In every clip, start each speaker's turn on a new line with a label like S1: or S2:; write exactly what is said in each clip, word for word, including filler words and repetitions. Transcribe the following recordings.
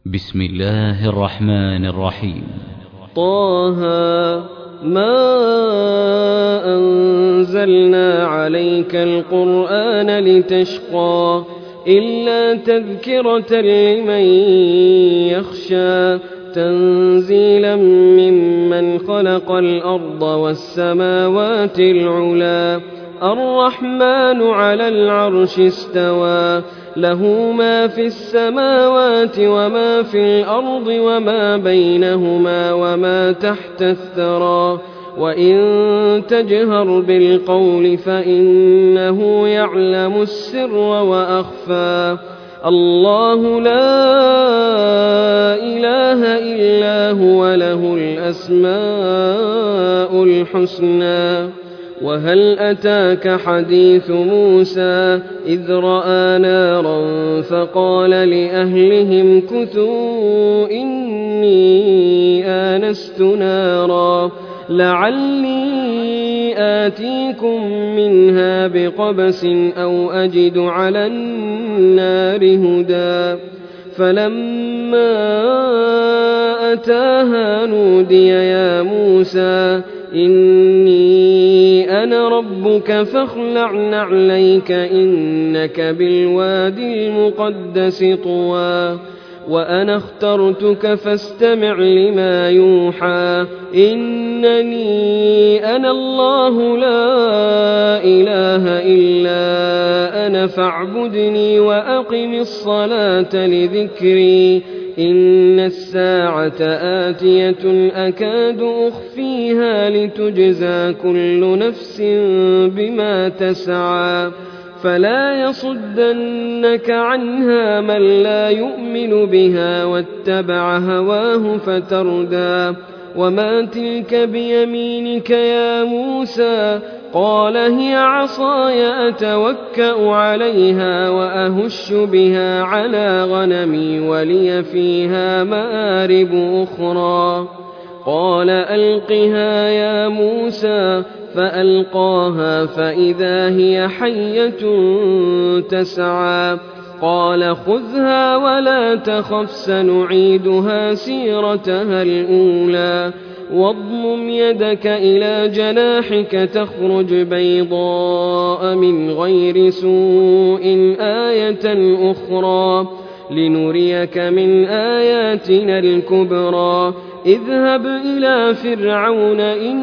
S1: بسم الله الرحمن الرحيم.
S2: طه ما أنزلنا عليك القرآن لتشقى إلا تذكرة لمن يخشى تنزيلا ممن خلق الأرض والسماوات العلى الرحمن على العرش استوى له ما في السماوات وما في الأرض وما بينهما وما تحت الثرى وإن تجهر بالقول فإنه يعلم السر وأخفى الله لا إله إلا هو له الأسماء الحسنى. وهل أتاك حديث موسى إذ رأى نارا فقال لأهلهم كثوا إني آنست نارا لعلي آتيكم منها بقبس أو أجد على النار هدى فلما أتاها نودي يا موسى إني أنا ربك فاخلع نعليك إنك بالوادي المقدس طوى وأنا اخترتك فاستمع لما يوحى إنني أنا الله لا إله إلا أنا فاعبدني وأقم الصلاة لذكري إن الساعة آتية أكاد أخفيها لتجزى كل نفس بما تسعى فلا يصدنك عنها من لا يؤمن بها واتبع هواه فتردى وما تلك بيمينك يا موسى قال هي عصاي أتوكأ عليها وأهش بها على غنمي ولي فيها مآرب أخرى قال ألقها يا موسى فألقاها فإذا هي حية تسعى قال خذها ولا تخف سنعيدها سيرتها الأولى واضمم يدك إلى جناحك تخرج بيضاء من غير سوء آية أخرى لنريك من آياتنا الكبرى اذهب إلى فرعون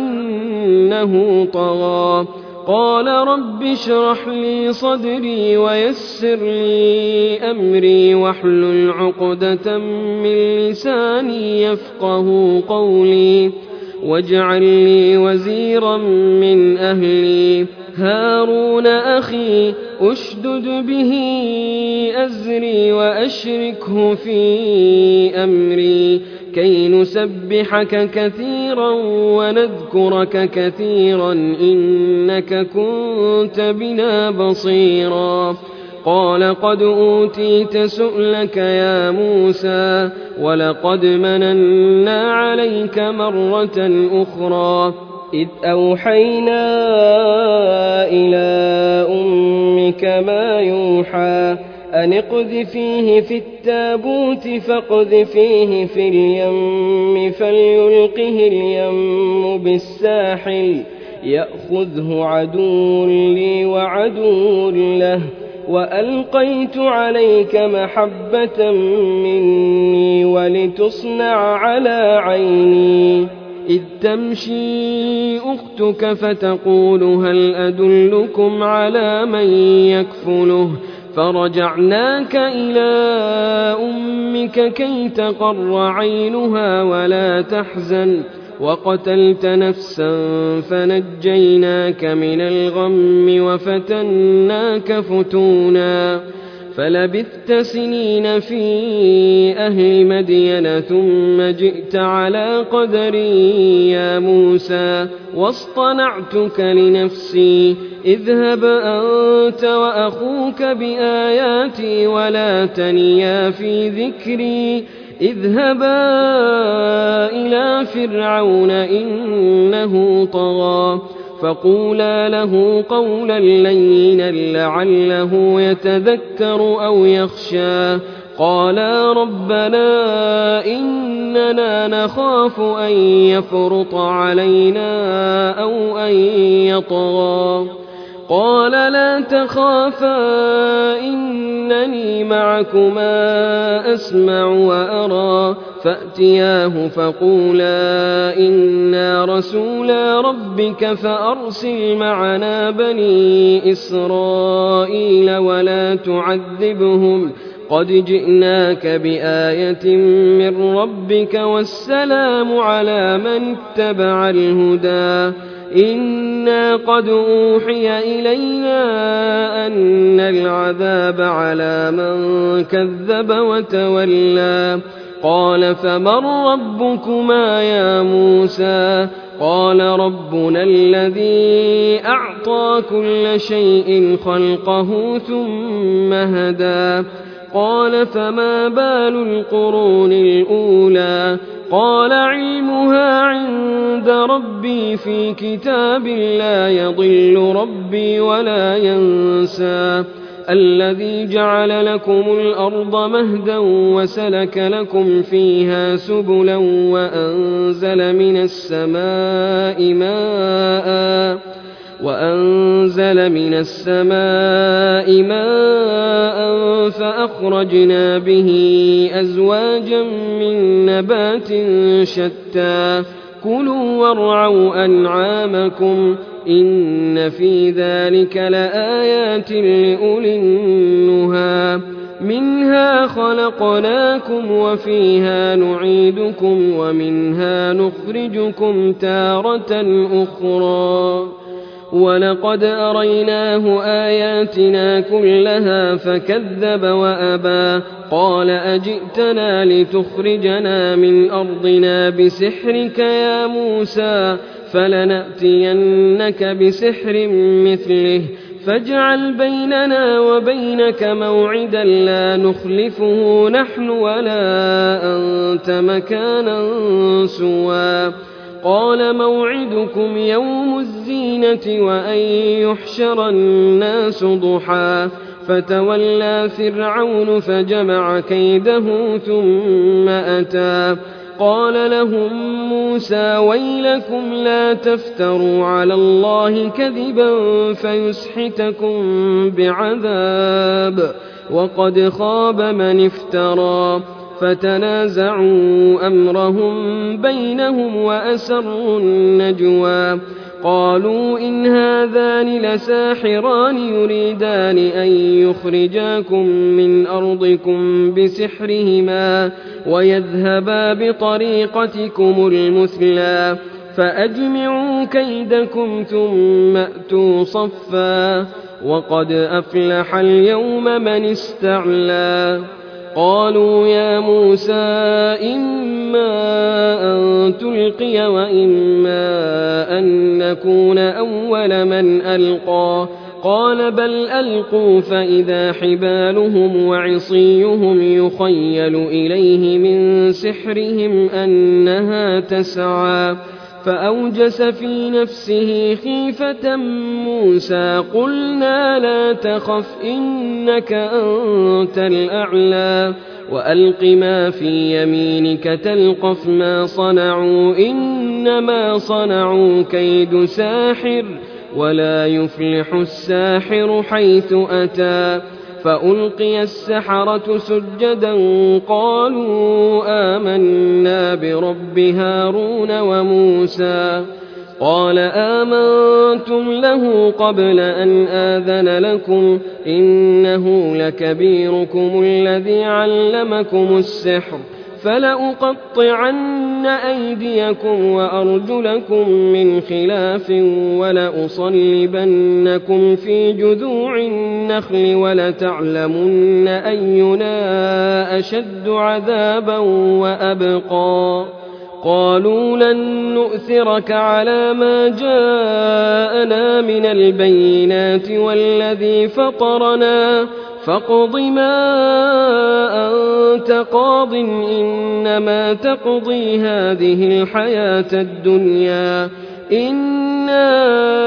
S2: إنه طغى قال رب اشرح لي صدري ويسر لي أمري واحلل عقدة من لساني يفقه قولي واجعل لي وزيرا من أهلي هارون أخي أشدد به أزري وأشركه في أمري كي نسبحك كثيرا ونذكرك كثيرا إنك كنت بنا بصيرا قال قد أوتيت سؤلك يا موسى ولقد مننا عليك مرة أخرى إذ أوحينا إلى أمك ما يوحى أن اقذفيه في التابوت فاقذفيه في اليم فليلقه اليم بالساحل يأخذه عدو لي وعدو له وألقيت عليك محبة مني ولتصنع على عيني إذ تمشي أختك فتقول هل أدلكم على من يكفله فرجعناك إلى أمك كي تقر عينها ولا تحزن وقتلت نفسا فنجيناك من الغم وفتناك فتونا فلبثت سنين في أهل مدين ثم جئت على قدري يا موسى واصطنعتك لنفسي اذهب أنت وأخوك بآياتي ولا تنيا في ذكري اذهبا إلى فرعون إنه طغى فقولا له قولا لينا لعله يتذكر أو يخشى قالا ربنا إننا نخاف أن يفرط علينا أو أن يطغى قال لا تخافا إنني معكما أسمع وأرى فأتياه فقولا إنا رسولا ربك فأرسل معنا بني إسرائيل ولا تعذبهم قد جئناك بآية من ربك والسلام على من اتبع الهدى إنا قد أوحي إلينا أن العذاب على من كذب وتولى قال فمن ربكما يا موسى قال ربنا الذي أعطى كل شيء خلقه ثم هدى قال فما بال القرون الأولى قال علمها عند ربي في كتاب لا يضل ربي ولا ينسى الذي جعل لكم الأرض مهدا وسلك لكم فيها سبلا وأنزل من السماء ماء وأنزل من السماء ماء فأخرجنا به أزواجا من نبات شتى كلوا وارعوا أنعامكم إن في ذلك لآيات لأولي النهى منها خلقناكم وفيها نعيدكم ومنها نخرجكم تارة أخرى ولقد أريناه آياتنا كلها فكذب وأبى قال أجئتنا لتخرجنا من أرضنا بسحرك يا موسى فلنأتينك بسحر مثله فاجعل بيننا وبينك موعدا لا نخلفه نحن ولا أنت مكانا سوى قال موعدكم يوم الزينة وأن يحشر الناس ضحى فتولى فرعون فجمع كيده ثم أتى قال لهم موسى ويلكم لا تفتروا على الله كذبا فيسحتكم بعذاب وقد خاب من افترى فتنازعوا أمرهم بينهم وأسروا النجوى قالوا إن هذان لساحران يريدان أن يخرجاكم من أرضكم بسحرهما ويذهبا بطريقتكم المثلى فأجمعوا كيدكم ثم أتوا صفا وقد أفلح اليوم من استعلى قالوا يا موسى إما أن تلقي وإما أن نكون أول من ألقى قال بل ألقوا فإذا حبالهم وعصيهم يخيل إليه من سحرهم أنها تسعى فأوجس في نفسه خيفة موسى قلنا لا تخف إنك أنت الأعلى وألق ما في يمينك تلقف ما صنعوا إنما صنعوا كيد ساحر ولا يفلح الساحر حيث أتى فألقي السحرة سجدا قالوا آمنا برب هارون وموسى قال آمنتم له قبل أن آذن لكم إنه لكبيركم الذي علمكم السحر فلأقطعن أيديكم وأرجلكم من خلاف ولأصلبنكم في جذوع النخل ولتعلمن أينا أشد عذابا وأبقى قالوا لن نؤثرك على ما جاءنا من البينات والذي فطرنا فاقض ما أنت قاض إنما تقضي هذه الحياة الدنيا إنا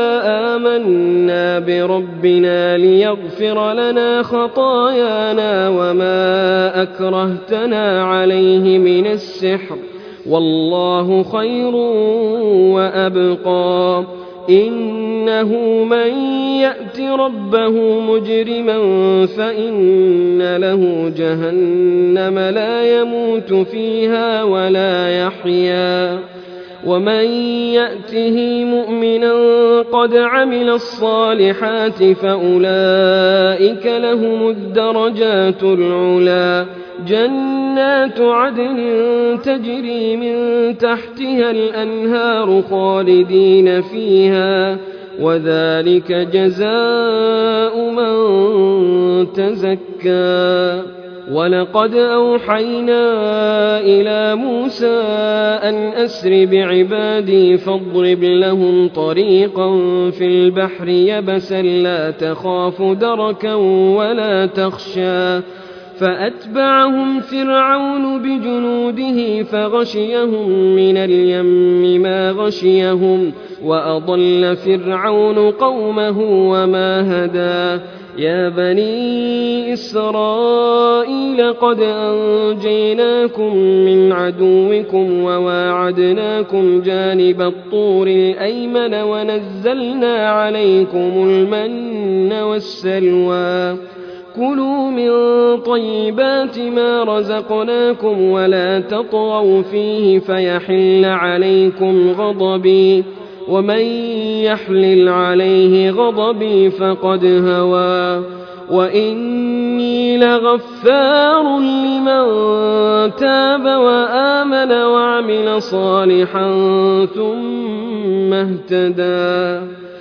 S2: آمنا بربنا ليغفر لنا خطايانا وما أكرهتنا عليه من السحر والله خير وأبقى إنه من يأت ربه مجرما فإن له جهنم لا يموت فيها ولا يحيا ومن يأته مؤمنا قد عمل الصالحات فأولئك لهم الدرجات العلا جنات عدن تجري من تحتها الأنهار خالدين فيها وذلك جزاء من تزكى ولقد أوحينا إلى موسى أن أسر بعبادي فاضرب لهم طريقا في البحر يبسا لا تخاف دركا ولا تخشى فأتبعهم فرعون بجنوده فغشيهم من اليم ما غشيهم وأضل فرعون قومه وما هدى يا بني إسرائيل قد أنجيناكم من عدوكم وواعدناكم جانب الطور الأيمن ونزلنا عليكم المن والسلوى كلوا من طيبات ما رزقناكم ولا تطغوا فيه فيحل عليكم غضبي ومن يحلل عليه غضبي فقد هوى وإني لغفار لمن تاب وآمن وعمل صالحا ثم اهتدى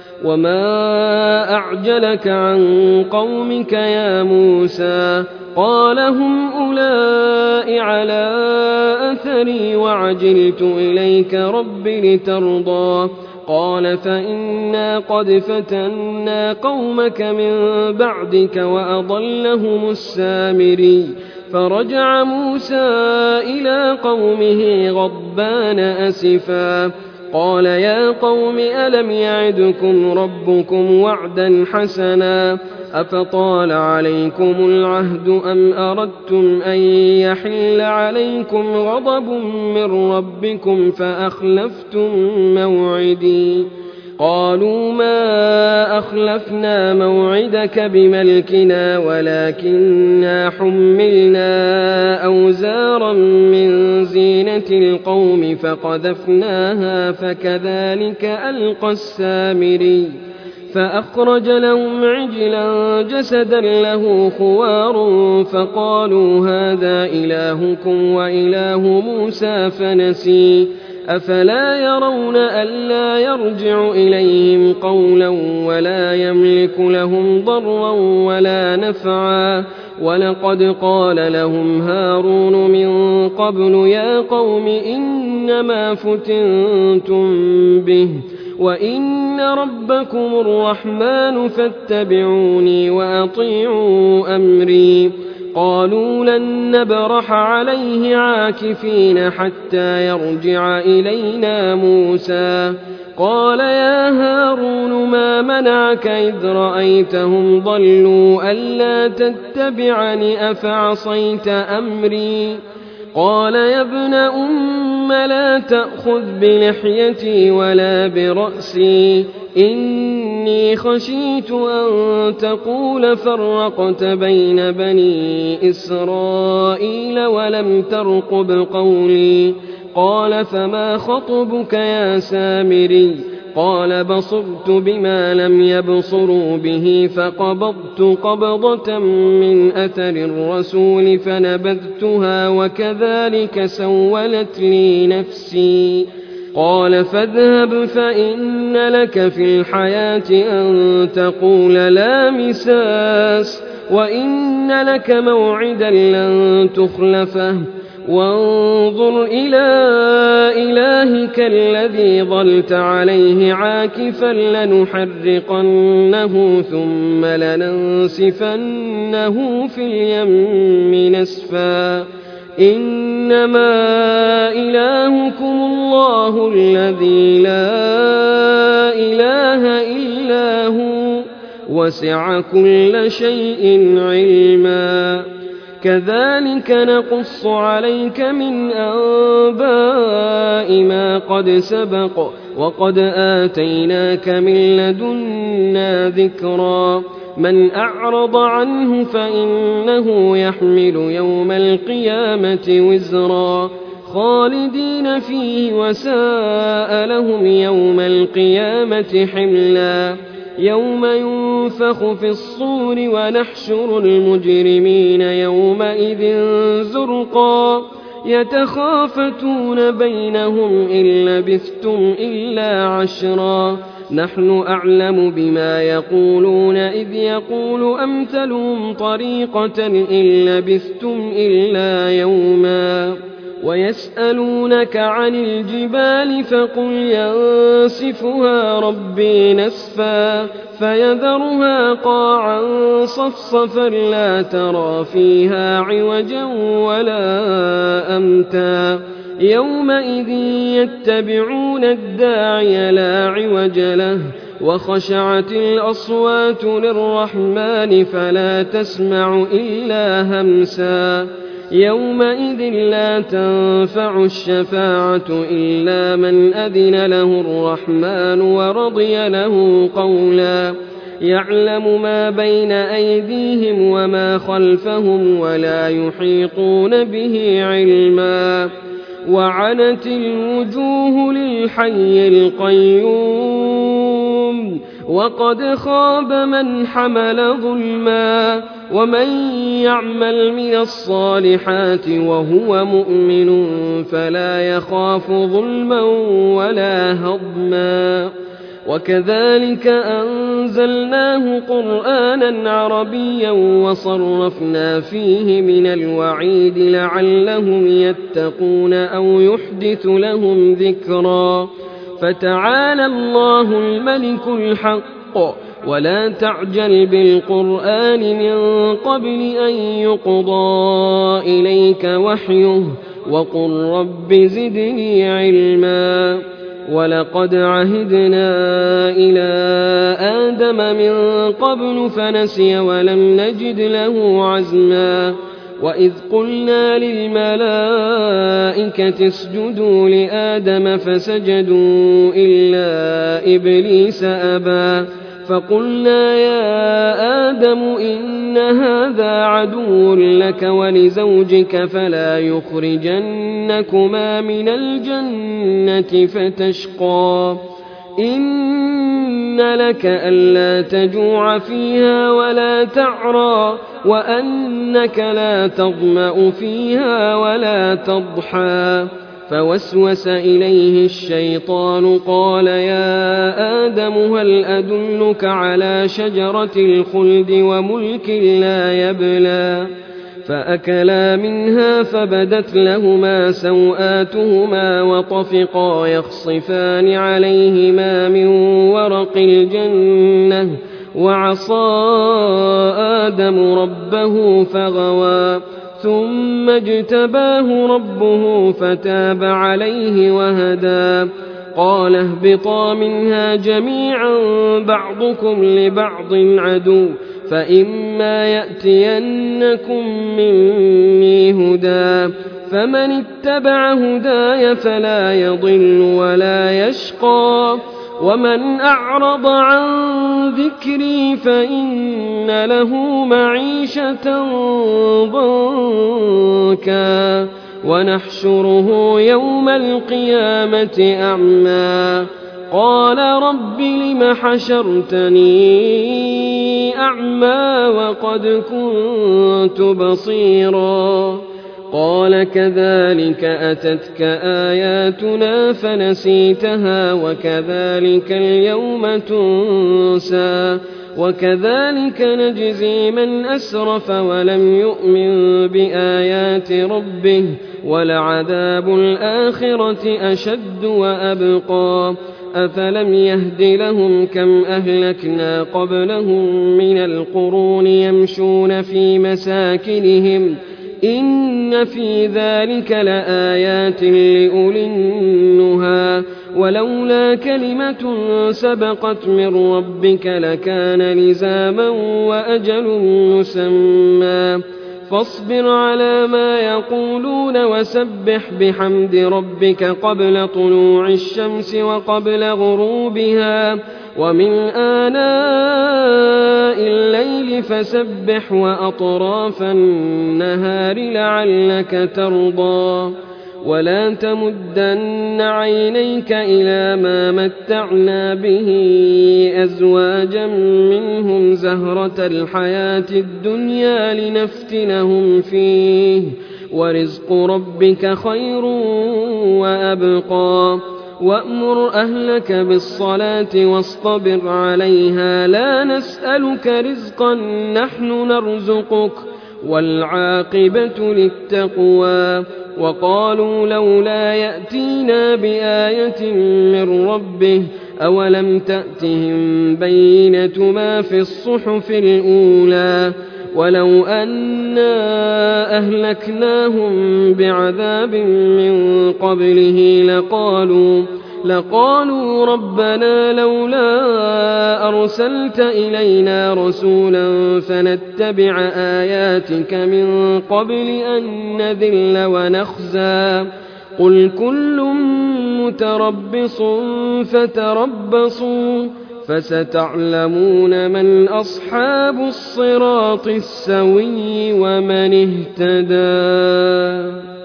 S2: وما أعجلك عن قومك يا موسى قال هم أولئك على أثري وعجلت إليك رب لترضى قال فإنا قد فتنا قومك من بعدك وأضلهم السامري فرجع موسى إلى قومه غضبان أسفا قال يا قوم ألم يعدكم ربكم وعدا حسنا أفطال عليكم العهد أم أردتم أن يحل عليكم غضب من ربكم فأخلفتم موعدي قالوا ما أخلفنا موعدك بملكنا ولكننا حملنا أوزارا من زينة القوم فقذفناها فكذلك ألقى السامري فأخرج لهم عجلا جسدا له خوار فقالوا هذا إلهكم وإله موسى فنسي أفلا يرون ألا يرجع إليهم قولا ولا يملك لهم ضرا ولا نفعا ولقد قال لهم هارون من قبل يا قوم إنما فتنتم به وإن ربكم الرحمن فاتبعوني وأطيعوا أمري قالوا لن نبرح عليه عاكفين حتى يرجع إلينا موسى قال يا هارون ما منعك إذ رأيتهم ضلوا ألا تتبعني أفعصيت أمري قال يا ابن أم لا تأخذ بلحيتي ولا برأسي إني خشيت أن تقول فرقت بين بني إسرائيل ولم ترقب قولي قال فما خطبك يا سامري قال بصرت بما لم يبصروا به فقبضت قبضة من أثر الرسول فنبذتها وكذلك سولت لي نفسي قال فاذهب فإن لك في الحياة أن تقول لا مساس وإن لك موعدا لن تخلفه وانظر إلى إلهك الذي ظلت عليه عاكفا لنحرقنه ثم لننسفنه في اليم نسفا إنما إلهكم الله الذي لا وسع كل شيء علما كذلك نقص عليك من أنباء ما قد سبق وقد آتيناك من لدنا ذكرا من أعرض عنه فإنه يحمل يوم القيامة وزرا خالدين فيه وساء لهم يوم القيامة حملا يوم ينفخ في الصور ونحشر المجرمين يومئذ زرقا يتخافتون بينهم إن لبثتم إلا عشرا نحن أعلم بما يقولون إذ يقول أمثلهم طريقة إن لبثتم إلا يوما ويسألونك عن الجبال فقل ينسفها ربي نسفا فيذرها قاعا صفصفا لا ترى فيها عوجا ولا أمتا يومئذ يتبعون الداعي لا عوج له وخشعت الأصوات للرحمن فلا تسمع إلا همسا يومئذ لا تنفع الشفاعة إلا من أذن له الرحمن ورضي له قولا يعلم ما بين أيديهم وما خلفهم ولا يحيطون به علما وعنت الوجوه للحي القيوم وقد خاب من حمل ظلما ومن يعمل من الصالحات وهو مؤمن فلا يخاف ظلما ولا هضما وكذلك أنزلناه قرآنا عربيا وصرفنا فيه من الوعيد لعلهم يتقون أو يحدث لهم ذكرا فتعالى الله الملك الحق ولا تعجل بالقرآن من قبل أن يقضى إليك وحيه وقل رب زدني علما ولقد عهدنا إلى آدم من قبل فنسي ولم نجد له عزما وإذ قلنا للملائكة اسجدوا لآدم فسجدوا إلا إبليس أبى فقلنا يا آدم إن هذا عدو لك ولزوجك فلا يخرجنكما من الجنة فتشقى إن لك ألا تجوع فيها ولا تعرى وأنك لا تظمأ فيها ولا تضحى فوسوس إليه الشيطان قال يا آدم هل أدلك على شجرة الخلد وملك لا يبلى فأكلا منها فبدت لهما سوآتهما وطفقا يخصفان عليهما من ورق الجنة وعصى آدم ربه فغوى ثم اجتباه ربه فتاب عليه وهدى قال اهبطا منها جميعا بعضكم لبعض عدو فإما يأتينكم مني هدى فمن اتبع هداي فلا يضل ولا يشقى ومن أعرض عن ذكري فإن له معيشة ضنكا ونحشره يوم القيامة أعمى قال رب لم حشرتني أعمى وقد كنت بصيرا قال كذلك أتتك آياتنا فنسيتها وكذلك اليوم تنسى وكذلك نجزي من أسرف ولم يؤمن بآيات ربه ولعذاب الآخرة أشد وأبقى أفلم يهد لهم كم أهلكنا قبلهم من القرون يمشون في مساكنهم إن في ذلك لآيات لأولي النهى ولولا كلمة سبقت من ربك لكان لزاما وأجل مسمى فاصبر على ما يقولون وسبح بحمد ربك قبل طلوع الشمس وقبل غروبها ومن آناء الليل فسبح وأطراف النهار لعلك ترضى ولا تمدن عينيك إلى ما متعنا به أزواجا منهم زهرة الحياة الدنيا لنفتنهم فيه ورزق ربك خير وأبقى وأمر أهلك بالصلاة واصطبر عليها لا نسألك رزقا نحن نرزقك والعاقبة للتقوى وقالوا لولا يأتينا بآية من ربه أولم تأتهم بينة ما في الصحف الأولى ولو أنا أهلكناهم بعذاب من قبله لقالوا لقالوا ربنا لولا أرسلت إلينا رسولا فنتبع آياتك من قبل أن نذل ونخزى قل كل متربص فتربصوا فستعلمون من أصحاب الصراط السوي ومن اهتدى.